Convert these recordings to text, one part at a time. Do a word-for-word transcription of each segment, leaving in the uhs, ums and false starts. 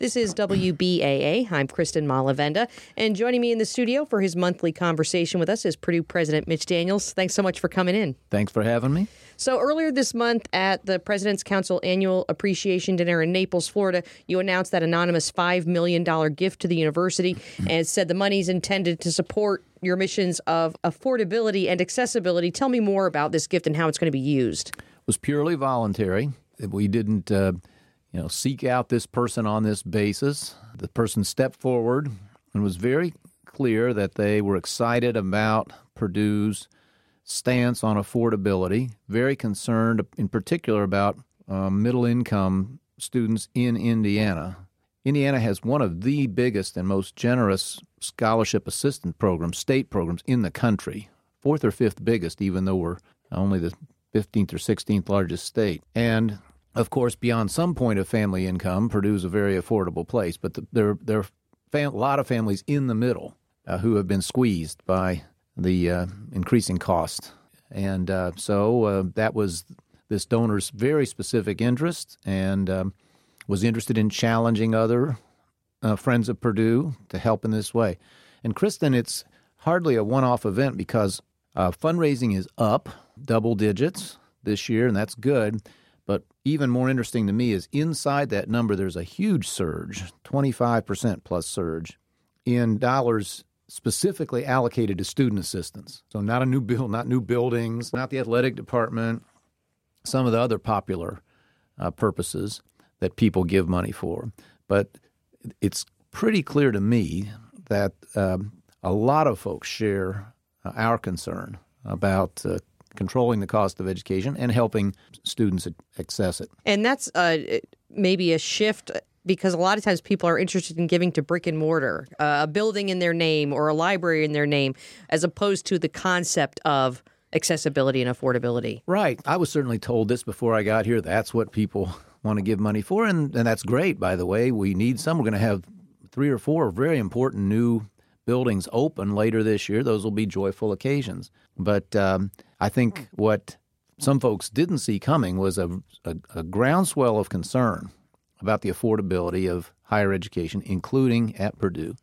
This is W B A A. I'm Kristen Malavenda, and joining me in the studio for his monthly conversation with us is Purdue President Mitch Daniels. Thanks so much for coming in. Thanks for having me. So earlier this month at the President's Council Annual Appreciation Dinner in Naples, Florida, you announced that anonymous five million dollars gift to the university and said the money's intended to support your missions of affordability and accessibility. Tell me more about this gift and how it's going to be used. It was purely voluntary. We didn't uh, you know, seek out this person on this basis. The person stepped forward and was very clear that they were excited about Purdue's stance on affordability, very concerned in particular about uh, middle-income students in Indiana. Indiana has one of the biggest and most generous scholarship assistance programs, state programs in the country, fourth or fifth biggest, even though we're only the fifteenth or sixteenth largest state. And of course, beyond some point of family income, Purdue is a very affordable place, but the, there, there are fam- a lot of families in the middle uh, who have been squeezed by the uh, increasing cost. And uh, so uh, that was this donor's very specific interest, and um, was interested in challenging other uh, friends of Purdue to help in this way. And Kristen, it's hardly a one-off event because uh, fundraising is up double digits this year, and that's good. But even more interesting to me is inside that number, there's a huge surge, twenty-five percent plus surge, in dollars specifically allocated to student assistance. So not a new build, not new buildings, not the athletic department, some of the other popular uh, purposes that people give money for. But it's pretty clear to me that um, a lot of folks share uh, our concern about uh, controlling the cost of education and helping students access it. And that's uh, maybe a shift because a lot of times people are interested in giving to brick and mortar, uh, a building in their name or a library in their name, as opposed to the concept of accessibility and affordability. Right. I was certainly told this before I got here. That's what people want to give money for, and, and that's great, by the way. We need some. We're going to have three or four very important new buildings open later this year. Those will be joyful occasions. But um, I think what some folks didn't see coming was a, a, a groundswell of concern about the affordability of higher education, including at Purdue.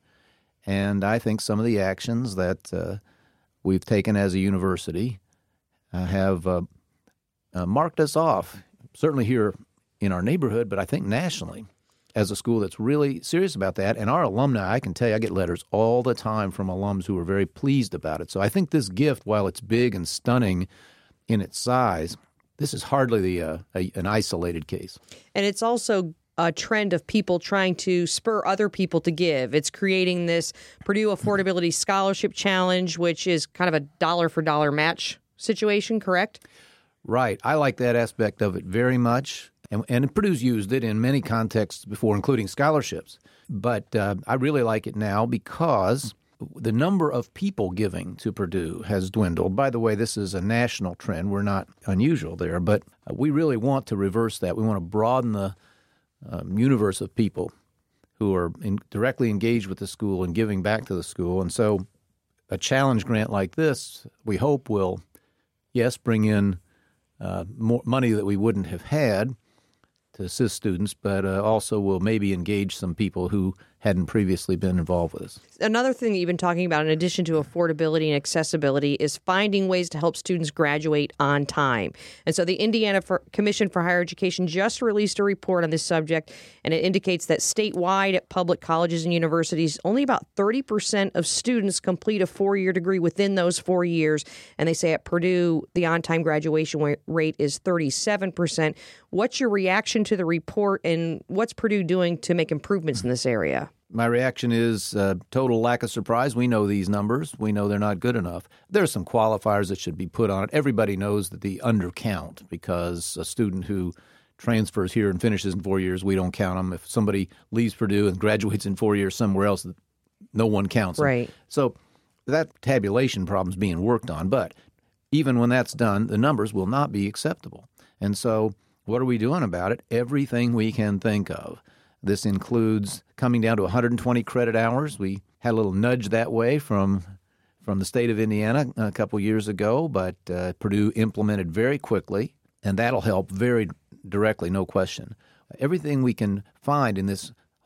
And I think some of the actions that uh, we've taken as a university uh, have uh, uh, marked us off, certainly here in our neighborhood, but I think nationally, as a school that's really serious about that. And our alumni, I can tell you, I get letters all the time from alums who are very pleased about it. So I think this gift, while it's big and stunning in its size, this is hardly the uh, a, an isolated case. And it's also a trend of people trying to spur other people to give. It's creating this Purdue Affordability Scholarship Challenge, which is kind of a dollar-for-dollar match situation, correct? Right. I like that aspect of it very much. And, and Purdue's used it in many contexts before, including scholarships. But uh, I really like it now because the number of people giving to Purdue has dwindled. By the way, this is a national trend. We're not unusual there, but we really want to reverse that. We want to broaden the um, universe of people who are in, directly engaged with the school and giving back to the school. And so a challenge grant like this, we hope will, yes, bring in uh, more money that we wouldn't have had to assist students, but uh, also will maybe engage some people who hadn't previously been involved with us. Another thing that you've been talking about, in addition to affordability and accessibility, is finding ways to help students graduate on time. And so the Indiana for Commission for Higher Education just released a report on this subject, and it indicates that statewide at public colleges and universities, only about thirty percent of students complete a four-year degree within those four years. And they say at Purdue, the on-time graduation rate is thirty-seven percent. What's your reaction to the report, and what's Purdue doing to make improvements in this area? My reaction is uh, total lack of surprise. We know these numbers. We know they're not good enough. There are some qualifiers that should be put on it. Everybody knows that the undercount, because a student who transfers here and finishes in four years, we don't count them. If somebody leaves Purdue and graduates in four years somewhere else, no one counts them. Right. So that tabulation problem is being worked on. But even when that's done, the numbers will not be acceptable. And so what are we doing about it? Everything we can think of. This includes coming down to one hundred twenty credit hours. We had a little nudge that way from from the state of Indiana a couple years ago, but uh, Purdue implemented very quickly, and that'll help very directly, no question. Everything we can find in this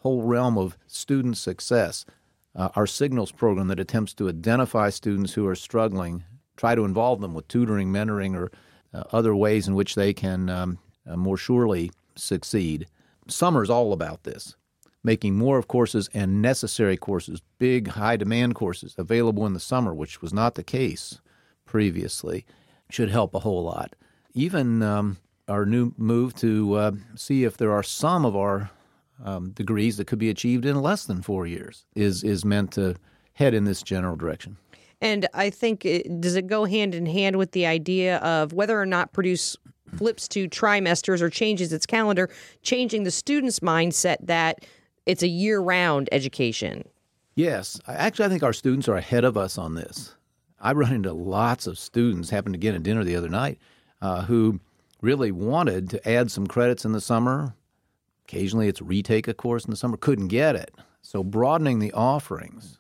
whole realm of student success. Uh, our Signals program that attempts to identify students who are struggling, try to involve them with tutoring, mentoring, or uh, other ways in which they can um, uh, more surely succeed. Summer is all about this, making more of courses and necessary courses, big, high-demand courses available in the summer, which was not the case previously, should help a whole lot. Even um, our new move to uh, see if there are some of our um, degrees that could be achieved in less than four years is is meant to head in this general direction. And I think, it, does it go hand in hand with the idea of whether or not Purdue flips to trimesters or changes its calendar, changing the student's mindset that it's a year-round education? Yes. Actually, I think our students are ahead of us on this. I run into lots of students, happened to get at dinner the other night, uh, who really wanted to add some credits in the summer. Occasionally it's retake a course in the summer, couldn't get it. So broadening the offerings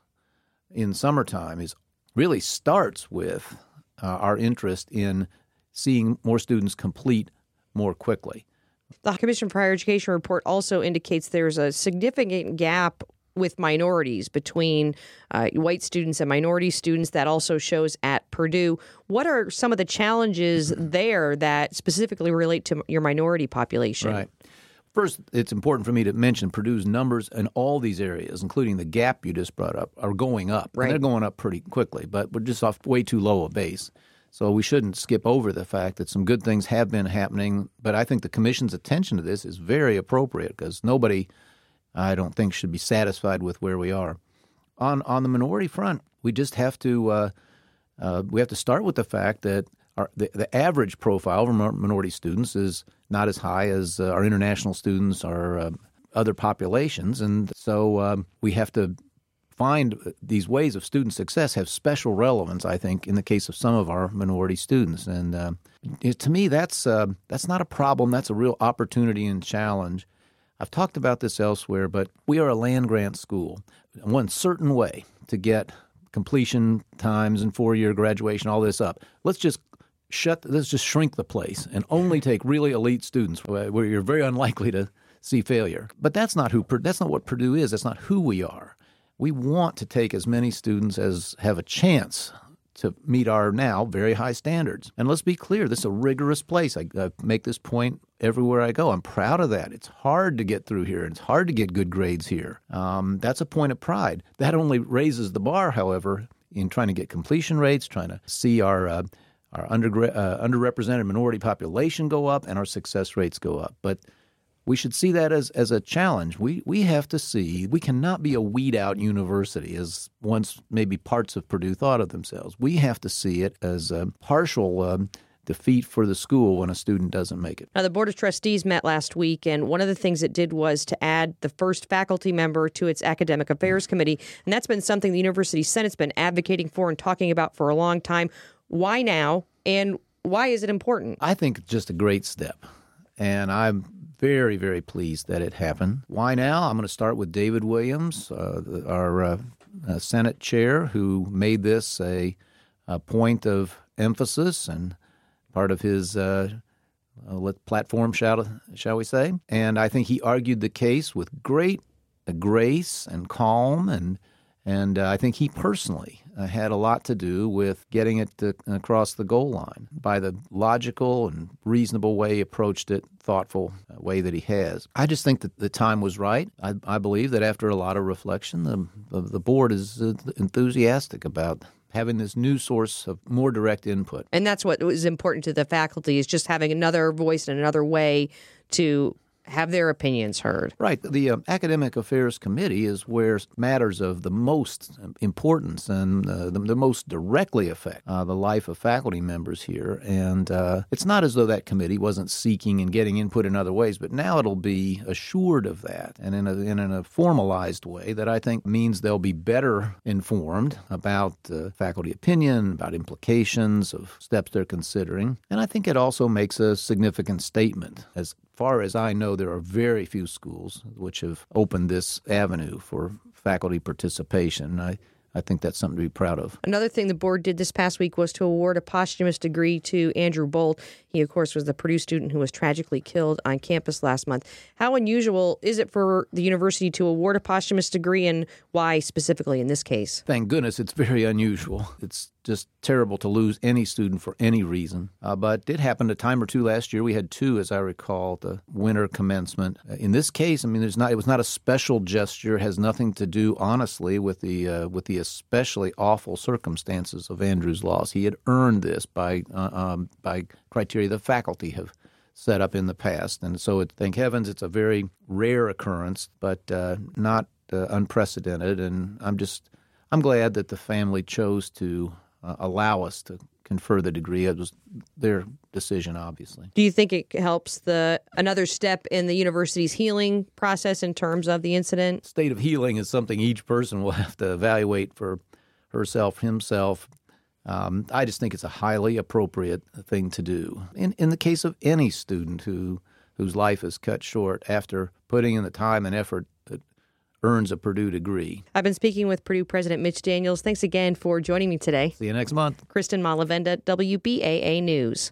in summertime is really starts with uh, our interest in seeing more students complete more quickly. The Commission for Higher Education report also indicates there's a significant gap with minorities between uh, white students and minority students. That also shows at Purdue. What are some of the challenges there that specifically relate to your minority population? Right. First, it's important for me to mention Purdue's numbers in all these areas, including the gap you just brought up, are going up. Right. And they're going up pretty quickly, but we're just off way too low a base. So we shouldn't skip over the fact that some good things have been happening. But I think the Commission's attention to this is very appropriate because nobody, I don't think, should be satisfied with where we are. On on the minority front, we just have to uh, uh, we have to start with the fact that our, the, the average profile of minority students is not as high as uh, our international students, our uh, other populations. And so um, we have to find these ways of student success have special relevance, I think, in the case of some of our minority students. And uh, it, to me, that's uh, that's not a problem. That's a real opportunity and challenge. I've talked about this elsewhere, but we are a land-grant school. One certain way to get completion times and four-year graduation, all this up. Let's just shut. Let's just shrink the place and only take really elite students where you're very unlikely to see failure. But that's not who. That's not what Purdue is. That's not who we are. We want to take as many students as have a chance to meet our now very high standards. And let's be clear, this is a rigorous place. I, I make this point everywhere I go. I'm proud of that. It's hard to get through here. It's hard to get good grades here. Um, that's a point of pride. That only raises the bar, however, in trying to get completion rates, trying to see our uh, our under, uh, underrepresented minority population go up and our success rates go up. But we should see that as, as a challenge. We we have to see, we cannot be a weed-out university as once maybe parts of Purdue thought of themselves. We have to see it as a partial um, defeat for the school when a student doesn't make it. Now, the Board of Trustees met last week, and one of the things it did was to add the first faculty member to its Academic Affairs Committee, and that's been something the University Senate's been advocating for and talking about for a long time. Why now, and why is it important? I think it's just a great step, and I'm very, very pleased that it happened. Why now? I'm going to start with David Williams, uh, our uh, uh, Senate chair, who made this a, a point of emphasis and part of his uh, uh, platform, shall, shall we say. And I think he argued the case with great uh, grace and calm, and and uh, I think he personally uh, had a lot to do with getting it to, across the goal line by the logical and reasonable way he approached it, thoughtful way that he has. I just think that the time was right. I, I believe that after a lot of reflection, the, the, the board is uh, enthusiastic about having this new source of more direct input. And that's what was important to the faculty, is just having another voice and another way to have their opinions heard. Right. The um, Academic Affairs Committee is where matters of the most importance and uh, the, the most directly affect uh, the life of faculty members here. And uh, it's not as though that committee wasn't seeking and getting input in other ways, but now it'll be assured of that and in a, in a formalized way that I think means they'll be better informed about uh, faculty opinion, about implications of steps they're considering. And I think it also makes a significant statement. As far as I know, there are very few schools which have opened this avenue for faculty participation. I, I think that's something to be proud of. Another thing the board did this past week was to award a posthumous degree to Andrew Bolt. He, of course, was the Purdue student who was tragically killed on campus last month. How unusual is it for the university to award a posthumous degree, and why specifically in this case? Thank goodness it's very unusual. It's just terrible to lose any student for any reason. Uh, but it did happen a time or two last year. We had two, as I recall, the winter commencement. Uh, in this case, I mean, there's not. It was not a special gesture. It has nothing to do, honestly, with the uh, with the especially awful circumstances of Andrew's loss. He had earned this by uh, um, by criteria the faculty have set up in the past, and so it, thank heavens it's a very rare occurrence, but uh, not uh, unprecedented. And I'm just I'm glad that the family chose to uh, allow us to confer the degree. It was their decision, obviously. Do you think it helps the another step in the university's healing process in terms of the incident? State of healing is something each person will have to evaluate for herself, himself. Um, I just think it's a highly appropriate thing to do. In in the case of any student who whose life is cut short after putting in the time and effort that earns a Purdue degree. I've been speaking with Purdue President Mitch Daniels. Thanks again for joining me today. See you next month. Kristen Malavenda, W B A A News.